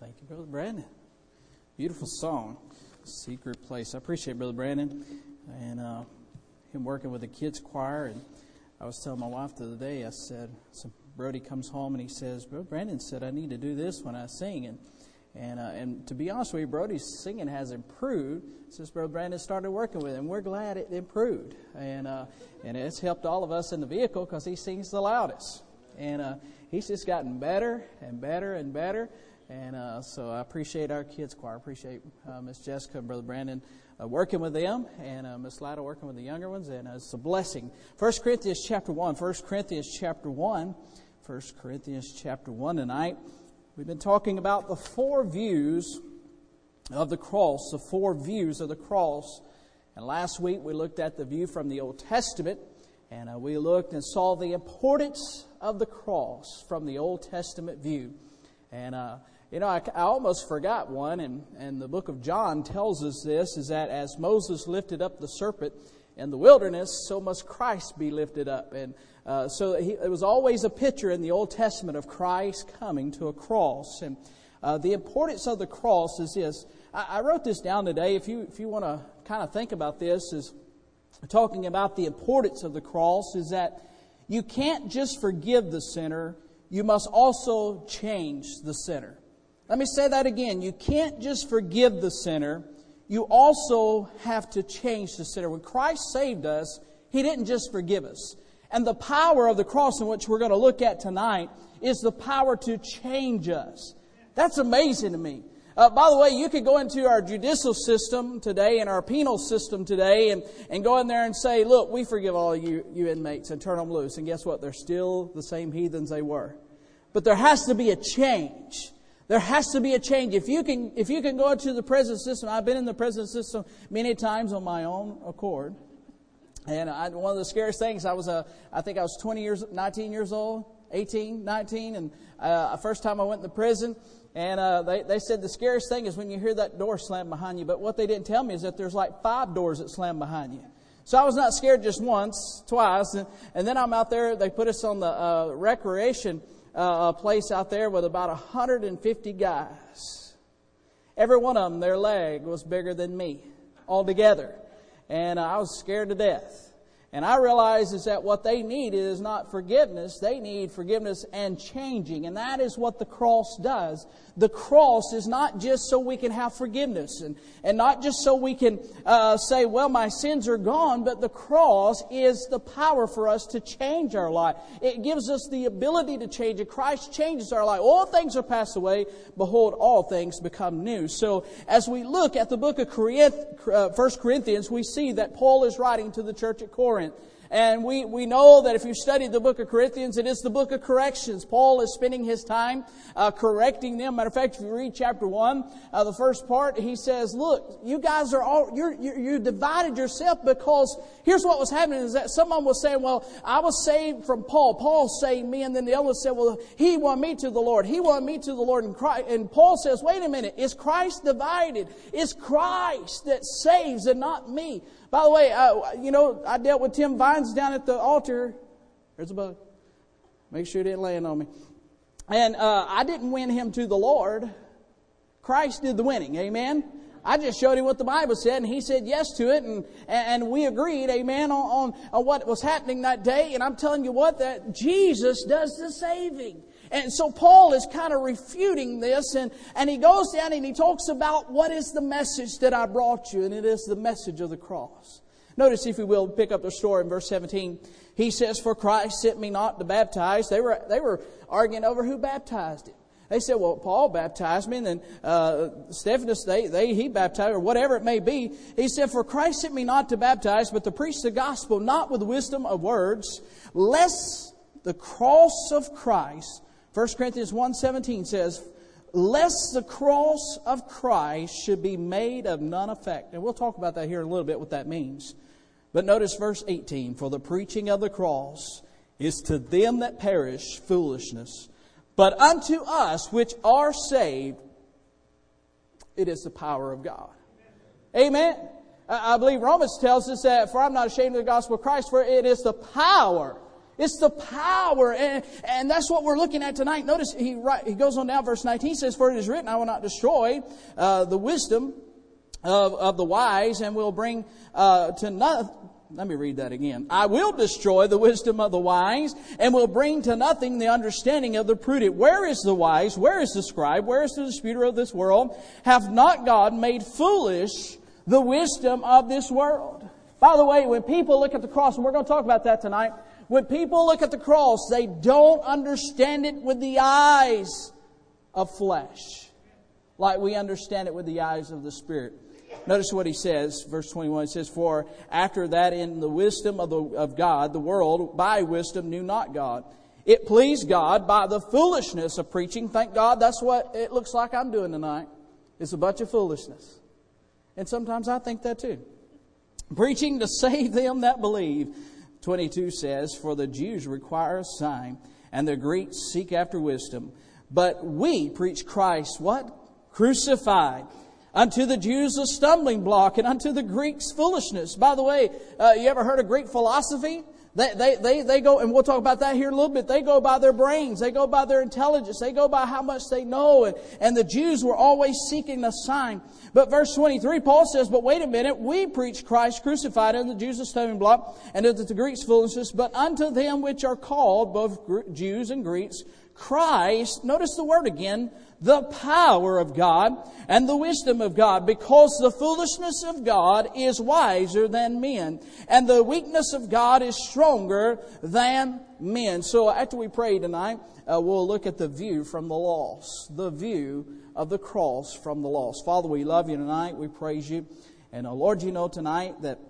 Thank you, Brother Brandon. Beautiful song, Secret Place. I appreciate Brother Brandon and him working with the kids choir. And I was telling my wife the other day, I said, so Brody comes home and he says, Brother Brandon said I need to do this when I sing. And to be honest with you, Brody's singing has improved since Brother Brandon started working with him. We're glad it improved. And it's helped all of us in the vehicle because he sings the loudest. And he's just gotten better and better and better. And so I appreciate our kids choir. I appreciate Miss Jessica and Brother Brandon working with them, and Miss Lida working with the younger ones, and it's a blessing. 1 Corinthians chapter 1. 1 Corinthians chapter 1. 1 Corinthians chapter 1 tonight. We've been talking about the four views of the cross, the four views of the cross. And last week we looked at the view from the Old Testament, and we looked and saw the importance of the cross from the Old Testament view. And I almost forgot one, and the book of John tells us this, is that as Moses lifted up the serpent in the wilderness, so must Christ be lifted up. And so it was always a picture in the Old Testament of Christ coming to a cross. And the importance of the cross is this. I wrote this down today. If you want to kind of think about this, is talking about the importance of the cross, is that you can't just forgive the sinner, you must also change the sinner. Let me say that again. You can't just forgive the sinner. You also have to change the sinner. When Christ saved us, He didn't just forgive us. And the power of the cross, in which we're going to look at tonight, is the power to change us. That's amazing to me. By the way, you could go into our judicial system today and our penal system today and go in there and say, look, we forgive all you inmates and turn them loose. And guess what? They're still the same heathens they were. But there has to be a change. There has to be a change. If you can go into the prison system, I've been in the prison system many times on my own accord. And one of the scariest things, I think I was 19 years old, 18, 19, and first time I went to prison. And they said the scariest thing is when you hear that door slam behind you. But what they didn't tell me is that there's like 5 doors that slam behind you. So I was not scared just once, twice. And then I'm out there, they put us on the recreation place out there with about 150 guys. Every one of them, their leg was bigger than me altogether. And I was scared to death. And I realized is that what they need is not forgiveness. They need forgiveness and changing. And that is what the cross does. The cross is not just so we can have forgiveness and not just so we can say, well, my sins are gone. But the cross is the power for us to change our life. It gives us the ability to change it. Christ changes our life. All things are passed away. Behold, all things become new. So as we look at the book of 1 Corinthians, we see that Paul is writing to the church at Corinth. And we know that if you study the book of Corinthians, it is the book of corrections. Paul is spending his time correcting them. Matter of fact, if you read chapter 1, the first part, he says, look, you guys are all, you divided yourself because here's what was happening is that someone was saying, well, I was saved from Paul. Paul saved me. And then the other said, well, he won me to the Lord. He won me to the Lord. And Paul says, wait a minute, is Christ divided? It's Christ that saves and not me. By the way, I dealt with Tim Vines down at the altar. There's a bug. Make sure it didn't land on me. And I didn't win him to the Lord. Christ did the winning. Amen. I just showed him what the Bible said, and he said yes to it, and we agreed, amen, on what was happening that day. And I'm telling you what, that Jesus does the saving. And so Paul is kind of refuting this, and he goes down and he talks about what is the message that I brought you, and it is the message of the cross. Notice, if you will, pick up the story in verse 17. He says, for Christ sent me not to baptize. They were arguing over who baptized him. They said, well, Paul baptized me, and then Stephanus, he baptized, or whatever it may be. He said, for Christ sent me not to baptize, but to preach the gospel, not with wisdom of words, lest the cross of Christ, 1 Corinthians 1:17 says, lest the cross of Christ should be made of none effect. And we'll talk about that here in a little bit, what that means. But notice verse 18, for the preaching of the cross is to them that perish foolishness, but unto us which are saved, it is the power of God. Amen. I believe Romans tells us that, for I'm not ashamed of the gospel of Christ, for it is the power It's the power. And that's what we're looking at tonight. Notice he goes on down, verse 19 says, "For it is written, I will not destroy the wisdom of the wise, and will bring to nothing." Let me read that again. "I will destroy the wisdom of the wise, and will bring to nothing the understanding of the prudent. Where is the wise? Where is the scribe? Where is the disputer of this world? Hath not God made foolish the wisdom of this world?" By the way, when people look at the cross, and we're going to talk about that tonight, when people look at the cross, they don't understand it with the eyes of flesh, like we understand it with the eyes of the Spirit. Notice what he says, verse 21, it says, "For after that in the wisdom of God, the world by wisdom knew not God. It pleased God by the foolishness of preaching." Thank God that's what it looks like I'm doing tonight. It's a bunch of foolishness. And sometimes I think that too. "Preaching to save them that believe." 22 says, "For the Jews require a sign, and the Greeks seek after wisdom. But we preach Christ," what? "Crucified. Unto the Jews a stumbling block, and unto the Greeks foolishness." By the way, you ever heard of Greek philosophy? They go, and we'll talk about that here in a little bit, they go by their brains, they go by their intelligence, they go by how much they know, and the Jews were always seeking a sign. But verse 23, Paul says, "But wait a minute, we preach Christ crucified, unto the Jews a stumbling block, and unto the Greeks foolishness, but unto them which are called, both Jews and Greeks, Christ," notice the word again, "the power of God and the wisdom of God, because the foolishness of God is wiser than men, and the weakness of God is stronger than men." So after we pray tonight, we'll look at the view from the lost, the view of the cross from the lost. Father, we love you tonight. We praise you. And Lord, you know tonight that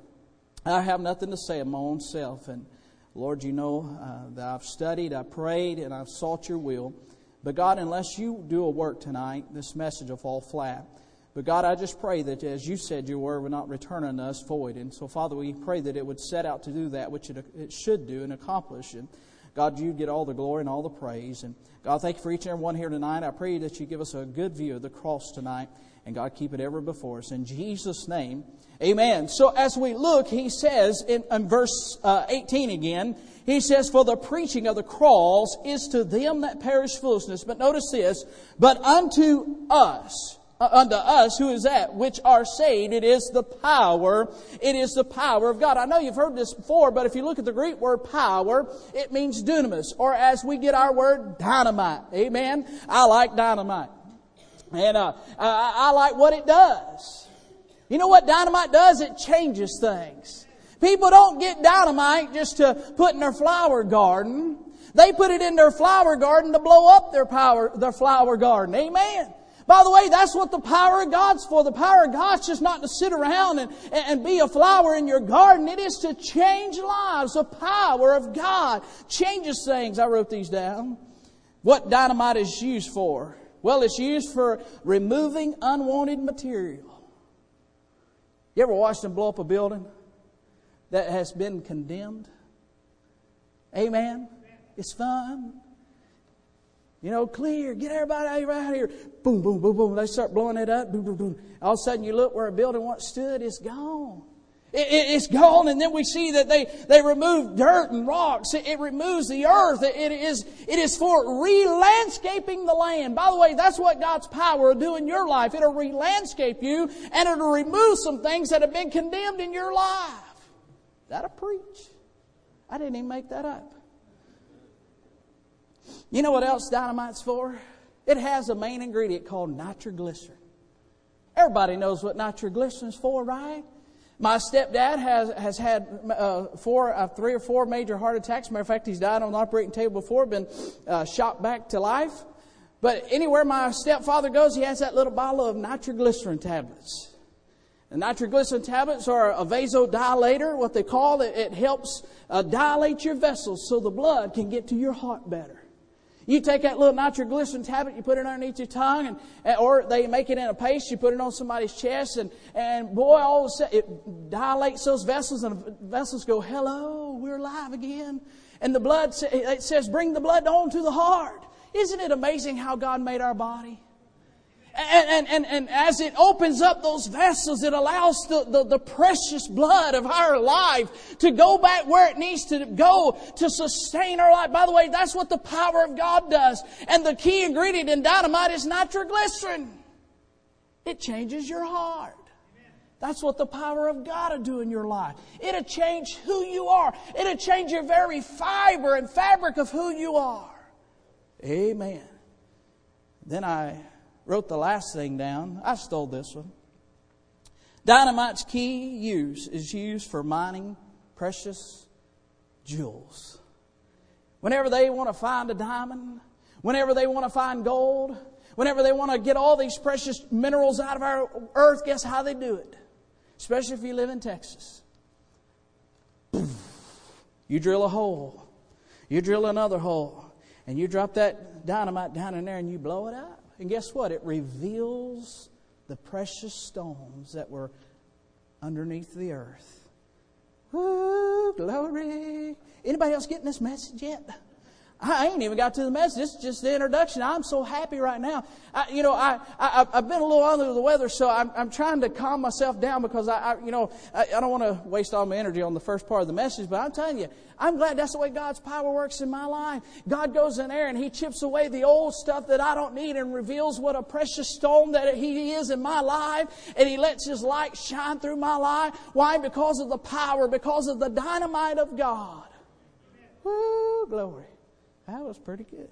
I have nothing to say of my own self. And Lord, you know that I've studied, I've prayed, and I've sought your will. But God, unless you do a work tonight, this message will fall flat. But God, I just pray that as you said, your word would not return unto us void. And so, Father, we pray that it would set out to do that which it should do and accomplish. And God, you get all the glory and all the praise. And God, thank you for each and every one here tonight. I pray that you give us a good view of the cross tonight. And God, keep it ever before us. In Jesus' name, amen. So as we look, he says in verse 18 again, he says, "For the preaching of the cross is to them that perish foolishness." But notice this, "But unto us," who is that? "Which are saved, it is the power of God." I know you've heard this before, but if you look at the Greek word power, it means dunamis, or as we get our word, dynamite. Amen? I like dynamite. And I like what it does. You know what dynamite does? It changes things. People don't get dynamite just to put in their flower garden. They put it in their flower garden to blow up their flower garden. Amen. By the way, that's what the power of God's for. The power of God's just not to sit around and be a flower in your garden. It is to change lives. The power of God changes things. I wrote these down. What dynamite is used for? Well, it's used for removing unwanted material. You ever watched them blow up a building that has been condemned? Amen. It's fun. You know, clear. Get everybody out of here. Boom, boom, boom, boom. They start blowing it up. Boom, boom, boom. All of a sudden you look where a building once stood. It's gone. It's gone. And then we see that they remove dirt and rocks. It removes the earth. It is for re-landscaping the land. By the way, that's what God's power will do in your life. It'll re-landscape you, and it'll remove some things that have been condemned in your life. That'll preach. I didn't even make that up. You know what else dynamite's for? It has a main ingredient called nitroglycerin. Everybody knows what nitroglycerin is for, right? My stepdad has had 3 or 4 major heart attacks. Matter of fact, he's died on the operating table before, been shot back to life. But anywhere my stepfather goes, he has that little bottle of nitroglycerin tablets. The nitroglycerin tablets are a vasodilator, what they call it. It helps dilate your vessels so the blood can get to your heart better. You take that little nitroglycerin tablet, you put it underneath your tongue, or they make it in a paste, you put it on somebody's chest, and boy, all of a sudden, it dilates those vessels, and the vessels go, hello, we're alive again. And the blood, it says, bring the blood on to the heart. Isn't it amazing how God made our body? And as it opens up those vessels, it allows the precious blood of our life to go back where it needs to go to sustain our life. By the way, that's what the power of God does. And the key ingredient in dynamite is nitroglycerin. It changes your heart. That's what the power of God will do in your life. It'll change who you are. It'll change your very fiber and fabric of who you are. Amen. Then I wrote the last thing down. I stole this one. Dynamite's key use is used for mining precious jewels. Whenever they want to find a diamond, whenever they want to find gold, whenever they want to get all these precious minerals out of our earth, guess how they do it? Especially if you live in Texas. You drill a hole. You drill another hole. And you drop that dynamite down in there and you blow it out. And guess what? It reveals the precious stones that were underneath the earth. Woo, glory. Anybody else getting this message yet? I ain't even got to the message. This is just the introduction. I'm so happy right now. I've been a little under the weather, so I'm trying to calm myself down because I don't want to waste all my energy on the first part of the message. But I'm telling you, I'm glad that's the way God's power works in my life. God goes in there and He chips away the old stuff that I don't need and reveals what a precious stone that He is in my life. And He lets His light shine through my life. Why? Because of the power, because of the dynamite of God. Woo, glory. That was pretty good.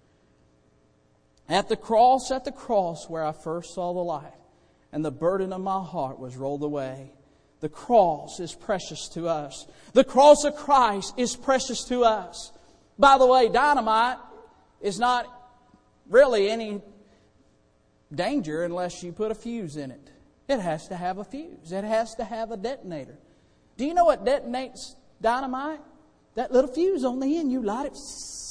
At the cross where I first saw the light, and the burden of my heart was rolled away. The cross is precious to us. The cross of Christ is precious to us. By the way, dynamite is not really any danger unless you put a fuse in it. It has to have a fuse. It has to have a detonator. Do you know what detonates dynamite? That little fuse on the end, you light it.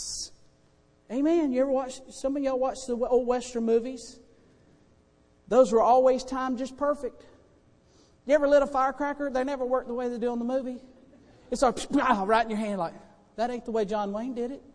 Amen. You ever watch, some of y'all watch the old Western movies? Those were always timed just perfect. You ever lit a firecracker? They never work the way they do in the movie. It's like, right in your hand like, that ain't the way John Wayne did it.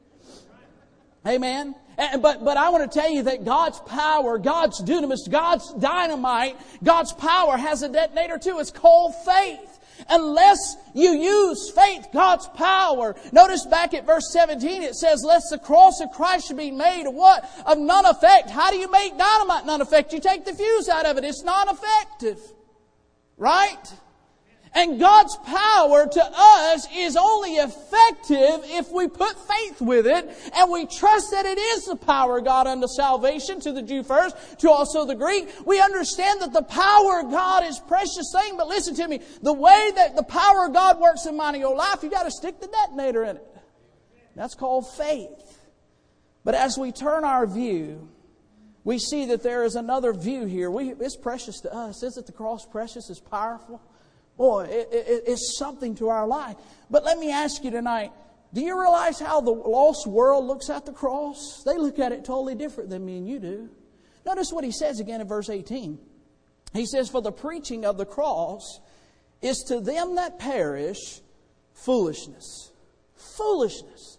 Amen. But I want to tell you that God's power, God's dunamis, God's dynamite, God's power has a detonator too. It's called faith. Unless you use faith, God's power. Notice back at verse 17, it says, lest the cross of Christ should be made of what? Of none effect. How do you make dynamite none effect? You take the fuse out of it. It's non-effective. Right? And God's power to us is only effective if we put faith with it and we trust that it is the power of God unto salvation, to the Jew first, to also the Greek. We understand that the power of God is a precious thing, but listen to me, the way that the power of God works in mine and your life, you got to stick the detonator in it. That's called faith. But as we turn our view, we see that there is another view here. It's precious to us. Isn't the cross precious? It's powerful. Boy, it's something to our life. But let me ask you tonight, do you realize how the lost world looks at the cross? They look at it totally different than me and you do. Notice what he says again in verse 18. He says, for the preaching of the cross is to them that perish foolishness. Foolishness.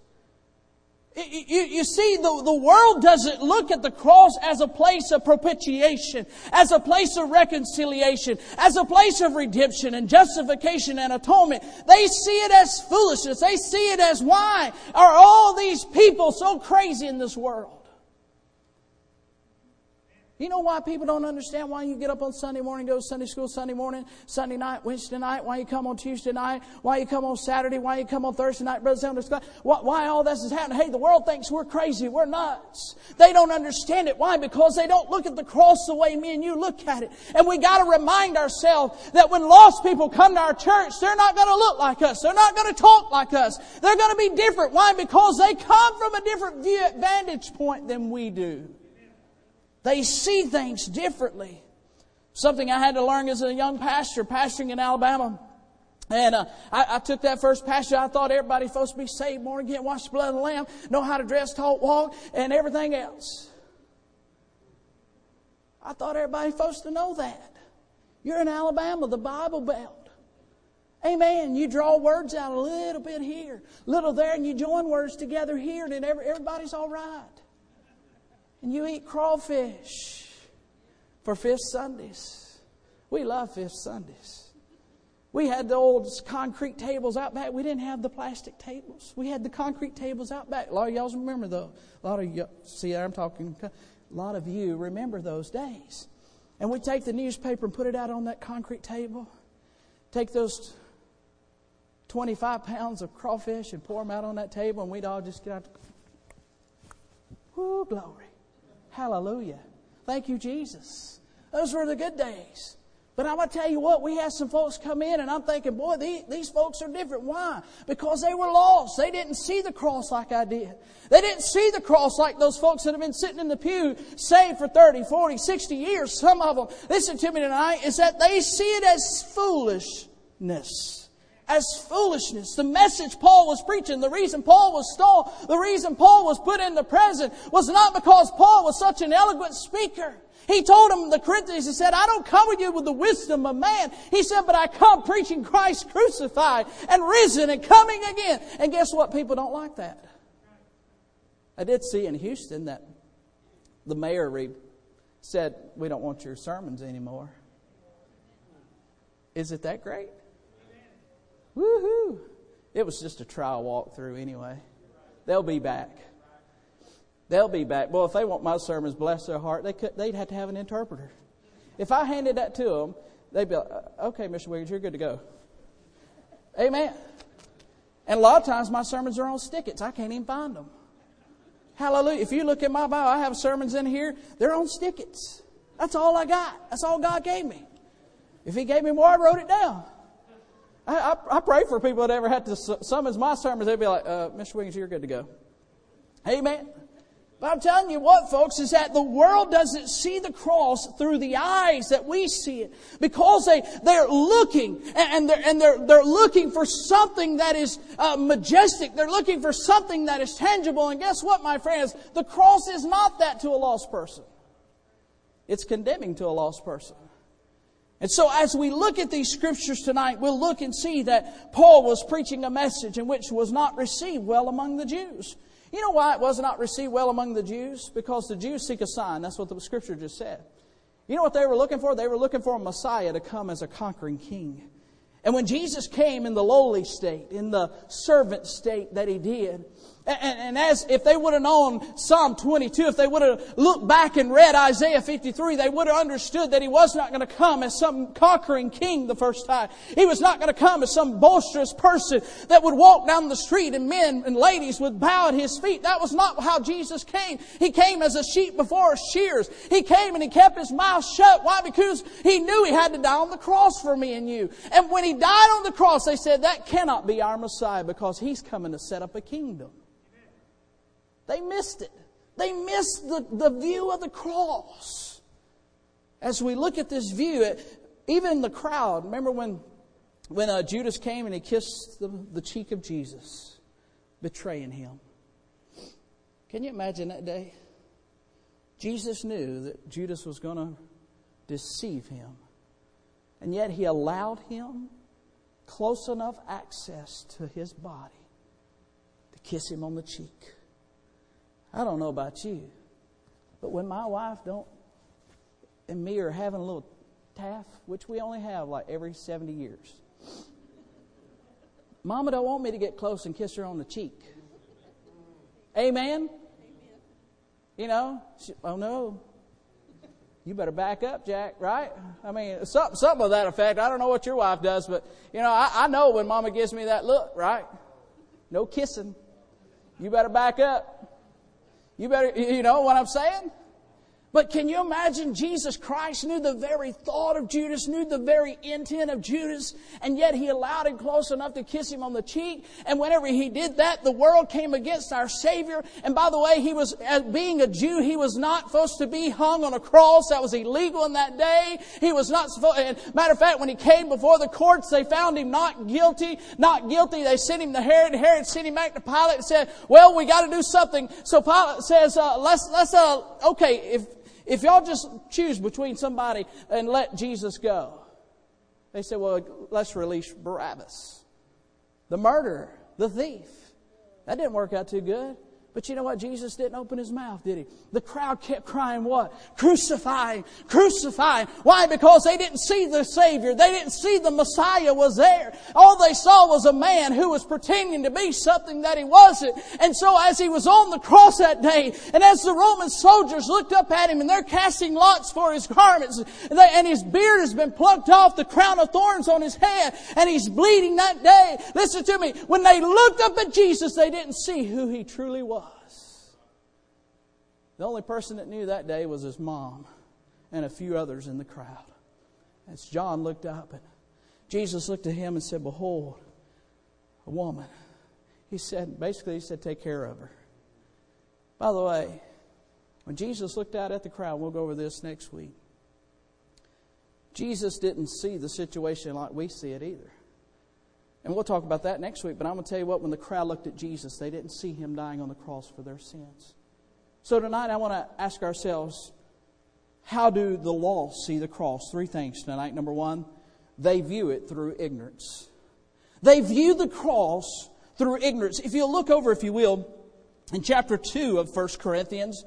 You see, the world doesn't look at the cross as a place of propitiation, as a place of reconciliation, as a place of redemption and justification and atonement. They see it as foolishness. They see it as, why are all these people so crazy in this world? You know why people don't understand why you get up on Sunday morning, go to Sunday school Sunday morning, Sunday night, Wednesday night, why you come on Tuesday night, why you come on Saturday, why you come on Thursday night, Brother Sanders, why all this is happening? Hey, the world thinks we're crazy, we're nuts. They don't understand it. Why? Because they don't look at the cross the way me and you look at it. And we got to remind ourselves that when lost people come to our church, they're not going to look like us. They're not going to talk like us. They're going to be different. Why? Because they come from a different vantage point than we do. They see things differently. Something I had to learn as a young pastor, pastoring in Alabama. And I took that first pastor. I thought everybody's supposed to be saved, born again, wash the blood of the Lamb, know how to dress, talk, walk, and everything else. I thought everybody's supposed to know that. You're in Alabama, the Bible Belt. Amen. You draw words out a little bit here, little there, and you join words together here, and then everybody's all right. And you eat crawfish. for Fifth Sundays. We love Fifth Sundays. We had the old concrete tables out back. We didn't have the plastic tables. We had the concrete tables out back. A lot of y'all remember those. A lot of you, see, I'm talking, a lot of you remember those days. And we take the newspaper and put it out on that concrete table. Take those 25 pounds of crawfish and pour them out on that table, and we'd all just get out. Woo, glory. Hallelujah. Thank you, Jesus. Those were the good days. But I'm going to tell you what, we had some folks come in and I'm thinking, boy, these folks are different. Why? Because they were lost. They didn't see the cross like I did. They didn't see the cross like those folks that have been sitting in the pew saved for 30, 40, 60 years. Some of them, listen to me tonight, is that they see it as foolishness. As foolishness. The message Paul was preaching, the reason Paul was stoned, the reason Paul was put into prison was not because Paul was such an eloquent speaker. He told them, the Corinthians, he said, I don't come with you with the wisdom of man. He said, but I come preaching Christ crucified and risen and coming again. And guess what? People don't like that. I did see in Houston that the mayor said, we don't want your sermons anymore. Is it that great? Woohoo! It was just a trial walkthrough anyway. They'll be back. They'll be back. Well, if they want my sermons, bless their heart, they'd have to have an interpreter. If I handed that to them, they'd be like, okay, Mr. Wiggins, you're good to go. Amen. And a lot of times my sermons are on stickets. I can't even find them. Hallelujah. If you look at my Bible, I have sermons in here. They're on stickets. That's all I got. That's all God gave me. If He gave me more, I wrote it down. I pray for people that ever had to summons my sermons. They'd be like, Mr. Wiggins, you're good to go. Amen. But I'm telling you what, folks, is that the world doesn't see the cross through the eyes that we see it. Because they're looking, and they're looking for something that is majestic. They're looking for something that is tangible. And guess what, my friends? The cross is not that to a lost person. It's condemning to a lost person. And so as we look at these scriptures tonight, we'll look and see that Paul was preaching a message in which was not received well among the Jews. You know why it was not received well among the Jews? Because the Jews seek a sign. That's what the Scripture just said. You know what they were looking for? They were looking for a Messiah to come as a conquering king. And when Jesus came in the lowly state, in the servant state that He did, and as if they would have known Psalm 22, if they would have looked back and read Isaiah 53, they would have understood that He was not going to come as some conquering king the first time. He was not going to come as some boisterous person that would walk down the street and men and ladies would bow at His feet. That was not how Jesus came. He came as a sheep before shears. He came and He kept His mouth shut. Why? Because He knew He had to die on the cross for me and you. And when He died on the cross, they said, that cannot be our Messiah because He's coming to set up a kingdom. They missed it. They missed the view of the cross. As we look at this view, even the crowd, remember when Judas came and he kissed the cheek of Jesus, betraying Him. Can you imagine that day? Jesus knew that Judas was going to deceive Him. And yet He allowed him close enough access to His body to kiss Him on the cheek. I don't know about you, but when my wife and me are having a little taff, which we only have like every 70 years, Mama don't want me to get close and kiss her on the cheek. Amen? You know, oh no, you better back up, Jack, right? I mean, something of that effect. I don't know what your wife does, but, you know, I know when Mama gives me that look, right? No kissing. You better back up. You better, you know what I'm saying? But can you imagine Jesus Christ knew the very thought of Judas, knew the very intent of Judas, and yet He allowed him close enough to kiss him on the cheek. And whenever He did that, the world came against our Savior. And by the way, He was, as being a Jew, He was not supposed to be hung on a cross. That was illegal in that day. He was not supposed, and matter of fact, when He came before the courts, they found Him not guilty. Not guilty. They sent Him to Herod. Herod sent Him back to Pilate and said, well, we got to do something. So Pilate says, okay, if y'all just choose between somebody and let Jesus go. They said, well, let's release Barabbas, the murderer, the thief. That didn't work out too good. But you know what? Jesus didn't open His mouth, did He? The crowd kept crying what? Crucify Him! Crucify Him! Why? Because they didn't see the Savior. They didn't see the Messiah was there. All they saw was a man who was pretending to be something that He wasn't. And so as He was on the cross that day, and as the Roman soldiers looked up at Him, and they're casting lots for His garments, and His beard has been plucked off, the crown of thorns on His head, and He's bleeding that day. Listen to me. When they looked up at Jesus, they didn't see who He truly was. The only person that knew that day was His mom and a few others in the crowd. As John looked up, and Jesus looked at him and said, behold, a woman. He said, take care of her. By the way, when Jesus looked out at the crowd, we'll go over this next week, Jesus didn't see the situation like we see it either. And we'll talk about that next week. But I'm going to tell you what, when the crowd looked at Jesus, they didn't see Him dying on the cross for their sins. So tonight I want to ask ourselves, how do the lost see the cross? 3 things tonight. Number 1, they view it through ignorance. They view the cross through ignorance. If you'll look over, if you will, in chapter 2 of 1 Corinthians,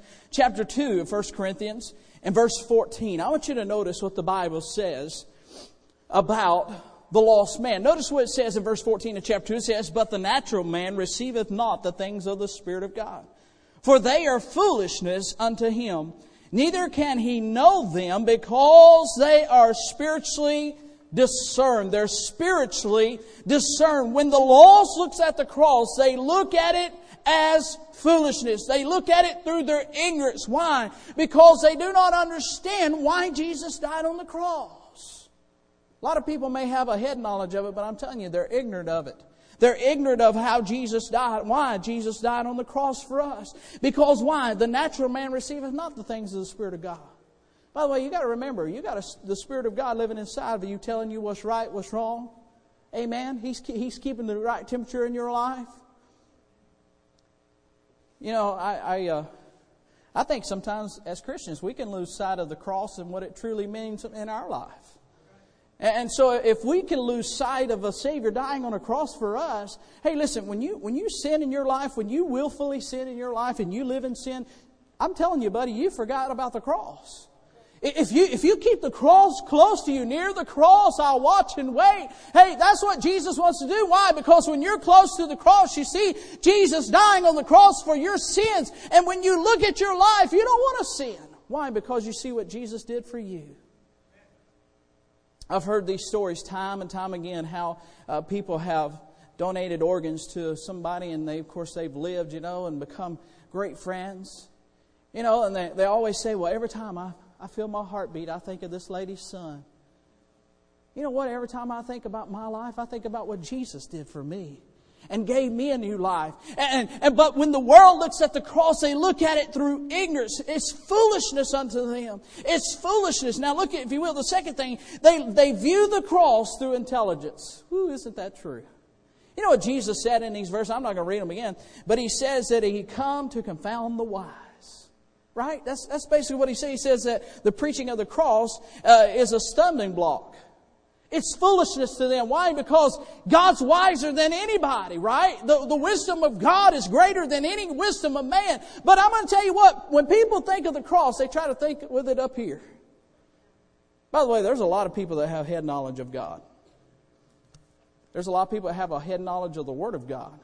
and verse 14, I want you to notice what the Bible says about the lost man. Notice what it says in verse 14 of chapter 2. It says, but the natural man receiveth not the things of the Spirit of God, for they are foolishness unto him. Neither can he know them, because they are spiritually discerned. They're spiritually discerned. When the lost looks at the cross, they look at it as foolishness. They look at it through their ignorance. Why? Because they do not understand why Jesus died on the cross. A lot of people may have a head knowledge of it, but I'm telling you, they're ignorant of it. They're ignorant of how Jesus died. Why? Jesus died on the cross for us. Because why? The natural man receiveth not the things of the Spirit of God. By the way, you got to remember, you got the Spirit of God living inside of you, telling you what's right, what's wrong. Amen? He's keeping the right temperature in your life. You know, I think sometimes as Christians we can lose sight of the cross and what it truly means in our life. And so if we can lose sight of a Savior dying on a cross for us, hey, listen, when you sin in your life, when you willfully sin in your life and you live in sin, I'm telling you, buddy, you forgot about the cross. If you keep the cross close to you, near the cross, I'll watch and wait. Hey, that's what Jesus wants to do. Why? Because when you're close to the cross, you see Jesus dying on the cross for your sins. And when you look at your life, you don't want to sin. Why? Because you see what Jesus did for you. I've heard these stories time and time again, how people have donated organs to somebody, and they've lived, and become great friends. And they always say, well, every time I feel my heartbeat, I think of this lady's son. You know what? Every time I think about my life, I think about what Jesus did for me and gave me a new life. But when the world looks at the cross, they look at it through ignorance. It's foolishness unto them. It's foolishness. Now look at, if you will, the second thing. They view the cross through intelligence. Ooh, isn't that true? You know what Jesus said in these verses? I'm not going to read them again. But He says that He come to confound the wise. Right? That's basically what He says. He says that the preaching of the cross is a stumbling block. It's foolishness to them. Why? Because God's wiser than anybody, right? The wisdom of God is greater than any wisdom of man. But I'm going to tell you what, when people think of the cross, they try to think with it up here. By the way, there's a lot of people that have head knowledge of God. There's a lot of people that have a head knowledge of the Word of God.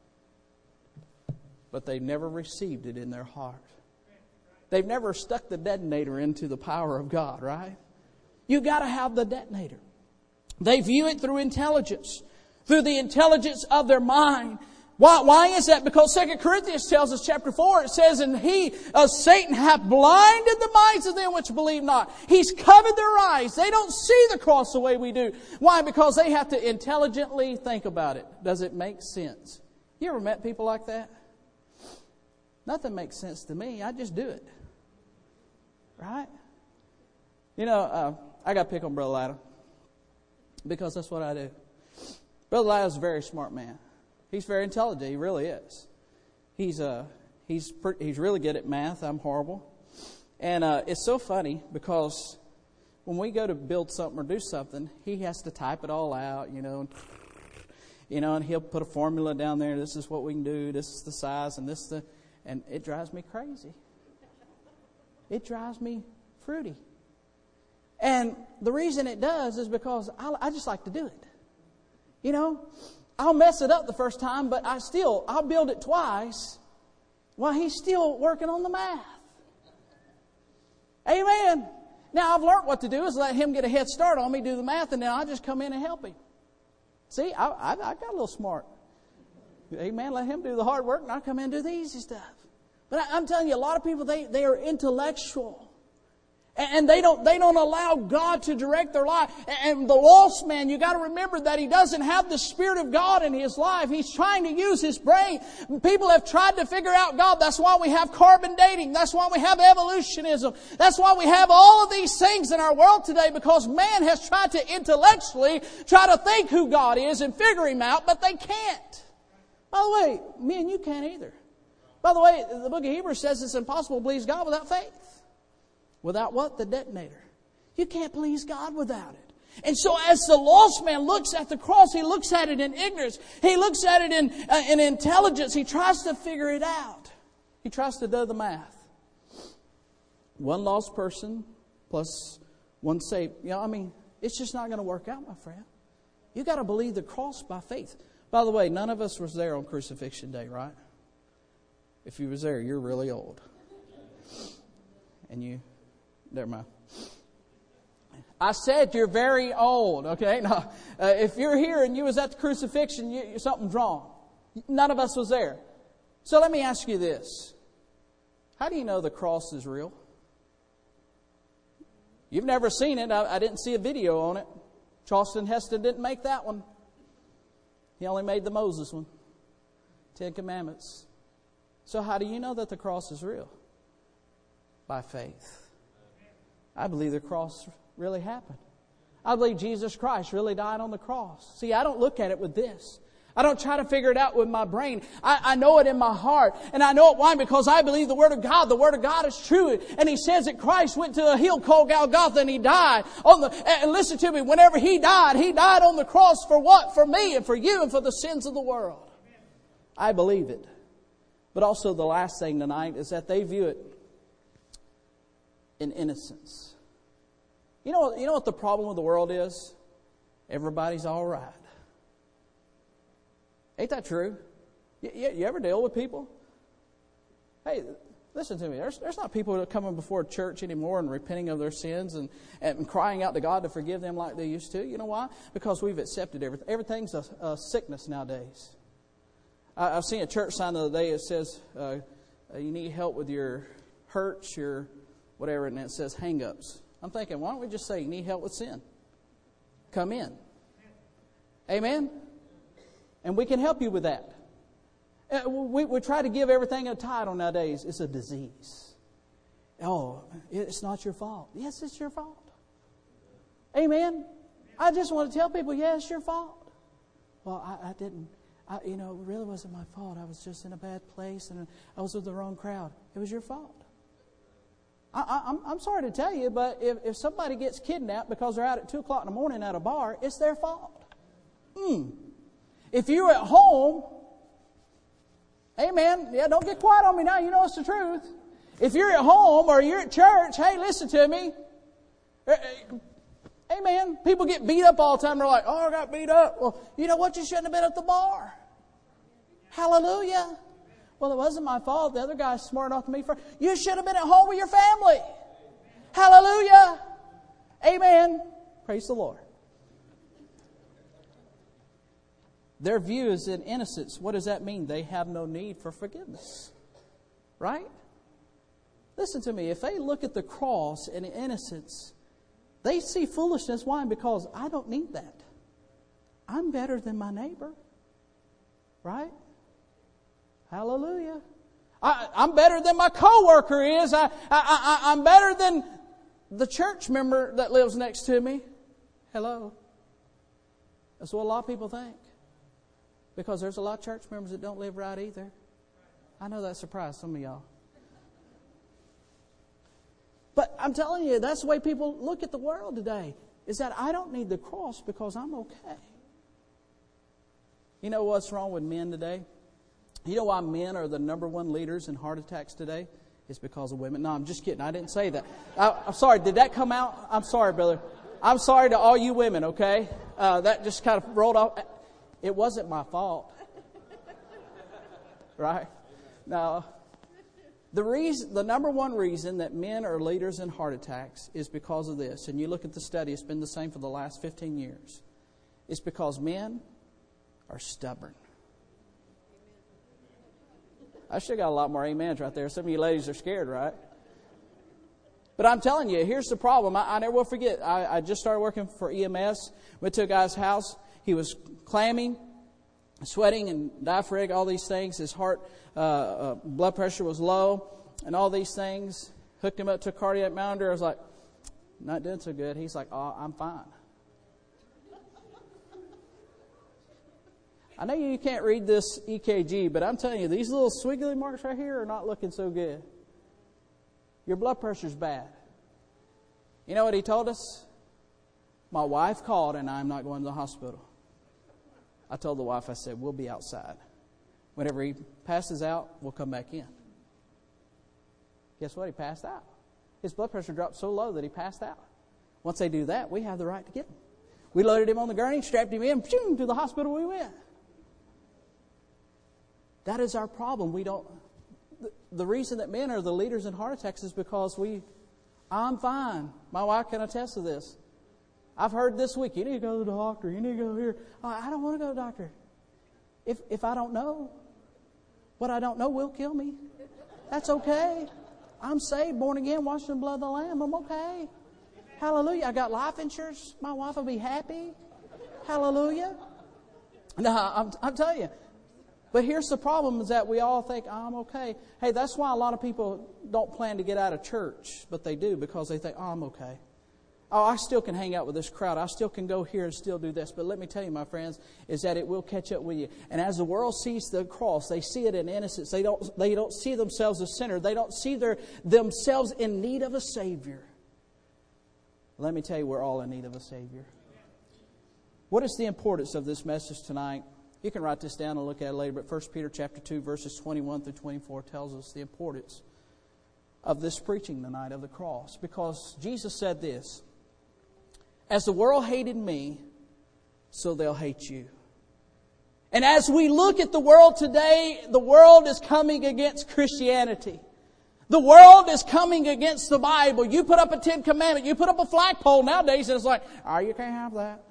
But they've never received it in their heart. They've never stuck the detonator into the power of God, right? You got to have the detonator. They view it through intelligence, through the intelligence of their mind. Why is that? Because 2 Corinthians tells us, chapter 4, it says, and Satan hath blinded the minds of them which believe not. He's covered their eyes. They don't see the cross the way we do. Why? Because they have to intelligently think about it. Does it make sense? You ever met people like that? Nothing makes sense to me. I just do it. Right? I got to pick on Brother Latta, because that's what I do. Brother Latta's a very smart man. He's very intelligent. He really is. He's really good at math. I'm horrible. And it's so funny because when we go to build something or do something, he has to type it all out, and he'll put a formula down there. This is what we can do. This is the size, and this is the. And it drives me crazy. It drives me fruity. And the reason it does is because I just like to do it. You know, I'll mess it up the first time, but I'll build it twice while he's still working on the math. Amen. Now, I've learned what to do is let him get a head start on me, do the math, and then I'll just come in and help him. See, I got a little smart. Amen. Let him do the hard work, and I'll come in and do the easy stuff. But I'm telling you, a lot of people, they are intellectual. And they don't allow God to direct their life. And the lost man, you got to remember that he doesn't have the Spirit of God in his life. He's trying to use his brain. People have tried to figure out God. That's why we have carbon dating. That's why we have evolutionism. That's why we have all of these things in our world today, because man has tried to intellectually try to think who God is and figure Him out, but they can't. By the way, me and you can't either. By the way, the book of Hebrews says it's impossible to please God without faith. Without what? The detonator. You can't please God without it. And so as the lost man looks at the cross, he looks at it in ignorance. He looks at it in intelligence. He tries to figure it out. He tries to do the math. One lost person plus one saved. You know, I mean, it's just not going to work out, my friend. You got to believe the cross by faith. By the way, none of us was there on Crucifixion Day, right? If you was there, you're really old. And you... Never mind. I said you're very old, okay? No, if you're here and you was at the crucifixion, something's wrong. None of us was there. So let me ask you this. How do you know the cross is real? You've never seen it. I didn't see a video on it. Charleston Heston didn't make that one. He only made the Moses one. 10 Commandments. So how do you know that the cross is real? By faith. I believe the cross really happened. I believe Jesus Christ really died on the cross. See, I don't look at it with this. I don't try to figure it out with my brain. I know it in my heart. And I know it why? Because I believe the Word of God. The Word of God is true. And He says that Christ went to a hill called Golgotha and He died. And listen to me, whenever He died on the cross for what? For me and for you and for the sins of the world. I believe it. But also the last thing tonight is that they view it in innocence. You know what the problem with the world is? Everybody's all right. Ain't that true? You ever deal with people? Hey, listen to me. There's not people that are coming before church anymore and repenting of their sins and crying out to God to forgive them like they used to. You know why? Because we've accepted everything. Everything's a sickness nowadays. I've seen a church sign the other day. It says, you need help with your hurts, your whatever, and it says hang-ups. I'm thinking, why don't we just say you need help with sin? Come in. Amen? And we can help you with that. We try to give everything a title nowadays. It's a disease. Oh, it's not your fault. Yes, it's your fault. Amen? I just want to tell people, yeah, it's your fault. Well, I didn't. It really wasn't my fault. I was just in a bad place and I was with the wrong crowd. It was your fault. I'm sorry to tell you, but if somebody gets kidnapped because they're out at 2 o'clock in the morning at a bar, it's their fault. If you're at home, amen, yeah, don't get quiet on me now, you know it's the truth. If you're at home or you're at church, hey, listen to me. Amen. People get beat up all the time. They're like, oh, I got beat up. Well, you know what? You shouldn't have been at the bar. Hallelujah. Well, it wasn't my fault. The other guy's smart enough to me first. You should have been at home with your family. Hallelujah. Amen. Praise the Lord. Their view is in innocence. What does that mean? They have no need for forgiveness. Right? Listen to me. If they look at the cross in innocence, they see foolishness. Why? Because I don't need that. I'm better than my neighbor. Right? Hallelujah. I'm better than my coworker is. I'm better than the church member that lives next to me. Hello. That's what a lot of people think. Because there's a lot of church members that don't live right either. I know that surprised some of y'all. But I'm telling you, that's the way people look at the world today. Is that I don't need the cross because I'm okay. You know what's wrong with men today? You know why men are the number one leaders in heart attacks today? It's because of women. No, I'm just kidding. I didn't say that. I'm sorry. Did that come out? I'm sorry, brother. I'm sorry to all you women, okay? That just kind of rolled off. It wasn't my fault. Right? No. The number one reason that men are leaders in heart attacks is because of this. And you look at the study, it's been the same for the last 15 years. It's because men are stubborn. I should have got a lot more amens right there. Some of you ladies are scared, right? But I'm telling you, here's the problem. I never will forget. I just started working for EMS. Went to a guy's house. He was clammy, sweating, and diaphragmatic, all these things. His heart, blood pressure was low, and all these things. Hooked him up to a cardiac monitor. I was like, not doing so good. He's like, oh, I'm fine. I know you can't read this EKG, but I'm telling you, these little squiggly marks right here are not looking so good. Your blood pressure's bad. You know what he told us? My wife called and I'm not going to the hospital. I told the wife, I said, we'll be outside. Whenever he passes out, we'll come back in. Guess what? He passed out. His blood pressure dropped so low that he passed out. Once they do that, we have the right to get him. We loaded him on the gurney, strapped him in, to the hospital we went. That is our problem. The reason that men are the leaders in heart attacks is because I'm fine. My wife can attest to this. I've heard this week, you need to go to the doctor. You need to go here. I don't want to go to the doctor. If I don't know, what I don't know will kill me. That's okay. I'm saved, born again, washed in the blood of the Lamb. I'm okay. Hallelujah. I got life insurance. My wife will be happy. Hallelujah. No, I'm telling you. But here's the problem is that we all think, I'm okay. Hey, that's why a lot of people don't plan to get out of church, but they do because they think, I'm okay. Oh, I still can hang out with this crowd. I still can go here and still do this. But let me tell you, my friends, is that it will catch up with you. And as the world sees the cross, they see it in innocence. They don't see themselves as sinners. They don't see themselves in need of a Savior. Let me tell you, we're all in need of a Savior. What is the importance of this message tonight? You can write this down and look at it later, but 1 Peter chapter 2, verses 21 through 24 tells us the importance of this preaching tonight of the cross. Because Jesus said this, as the world hated me, so they'll hate you. And as we look at the world today, the world is coming against Christianity. The world is coming against the Bible. You put up a 10 Commandment, you put up a flagpole nowadays, and it's like, oh, you can't have that.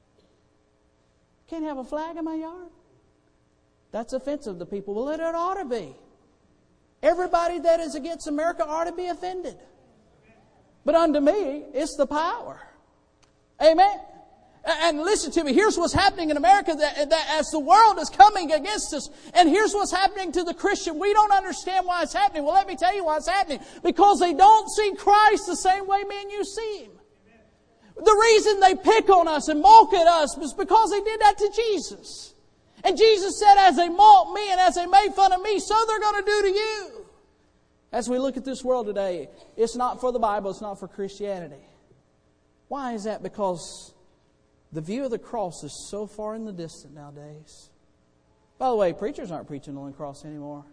Can't have a flag in my yard? That's offensive to people. Well, it ought to be. Everybody that is against America ought to be offended. But unto me, it's the power. Amen? And listen to me. Here's what's happening in America that as the world is coming against us. And here's what's happening to the Christian. We don't understand why it's happening. Well, let me tell you why it's happening. Because they don't see Christ the same way me and you see Him. The reason they pick on us and mock at us is because they did that to Jesus. And Jesus said, as they mock me and as they made fun of me, so they're going to do to you. As we look at this world today, it's not for the Bible, it's not for Christianity. Why is that? Because the view of the cross is so far in the distance nowadays. By the way, preachers aren't preaching on the cross anymore.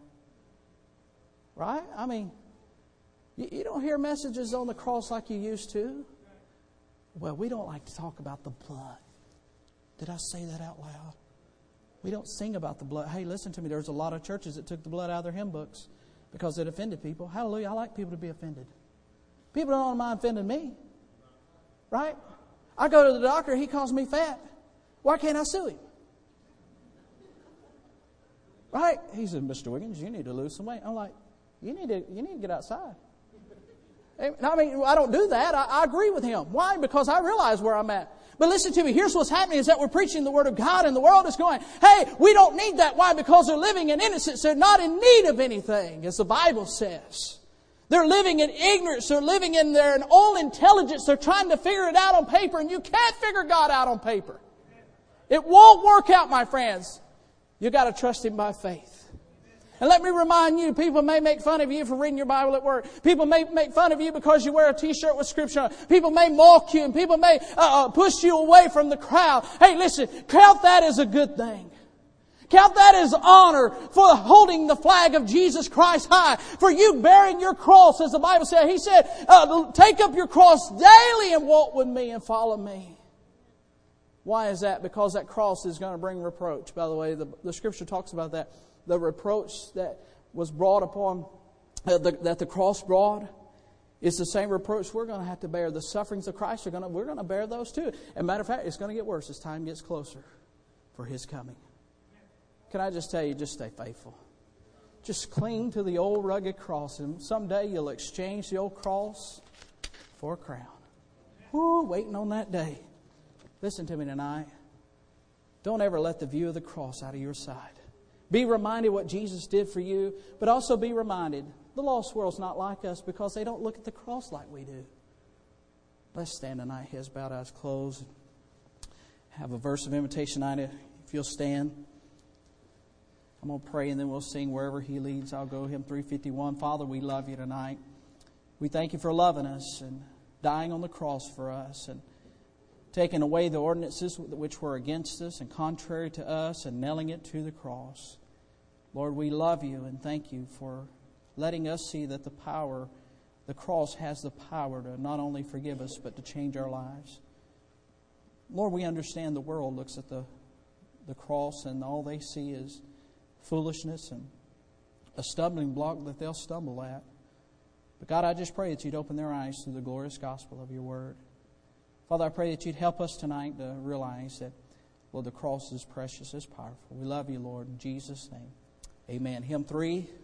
Right? I mean, you don't hear messages on the cross like you used to. Well, we don't like to talk about the blood. Did I say that out loud? We don't sing about the blood. Hey, listen to me. There's a lot of churches that took the blood out of their hymn books because it offended people. Hallelujah. I like people to be offended. People don't mind offending me. Right? I go to the doctor. He calls me fat. Why can't I sue him? Right? He said, Mr. Wiggins, you need to lose some weight. I'm like, you need to get outside. I mean, I don't do that. I agree with him. Why? Because I realize where I'm at. But listen to me. Here's what's happening is that we're preaching the Word of God and the world is going, hey, we don't need that. Why? Because they're living in innocence. They're not in need of anything, as the Bible says. They're living in ignorance. They're living in their own intelligence. They're trying to figure it out on paper, and you can't figure God out on paper. It won't work out, my friends. You've got to trust Him by faith. And let me remind you, people may make fun of you for reading your Bible at work. People may make fun of you because you wear a t-shirt with Scripture on it. People may mock you and people may push you away from the crowd. Hey, listen, count that as a good thing. Count that as honor for holding the flag of Jesus Christ high. For you bearing your cross, as the Bible said. He said, take up your cross daily and walk with me and follow me. Why is that? Because that cross is going to bring reproach. By the way, the Scripture talks about that. The reproach that was brought upon, that the cross brought, is the same reproach we're going to have to bear. The sufferings of Christ, we're going to bear those too. As a matter of fact, it's going to get worse as time gets closer for His coming. Can I just tell you, just stay faithful. Just cling to the old rugged cross, and someday you'll exchange the old cross for a crown. Woo, waiting on that day. Listen to me tonight. Don't ever let the view of the cross out of your sight. Be reminded what Jesus did for you, but also be reminded the lost world's not like us because they don't look at the cross like we do. Let's stand tonight, heads bowed, eyes closed. Have a verse of invitation tonight. If you'll stand, I'm going to pray and then we'll sing wherever He leads. I'll go hymn 351. Father, we love You tonight. We thank You for loving us and dying on the cross for us and taking away the ordinances which were against us and contrary to us and nailing it to the cross. Lord, we love You and thank You for letting us see that the cross has the power to not only forgive us, but to change our lives. Lord, we understand the world looks at the cross and all they see is foolishness and a stumbling block that they'll stumble at. But God, I just pray that You'd open their eyes to the glorious gospel of Your word. Father, I pray that You'd help us tonight to realize that, Lord, the cross is precious, it's powerful. We love You, Lord, in Jesus' name. Amen. Hymn 3.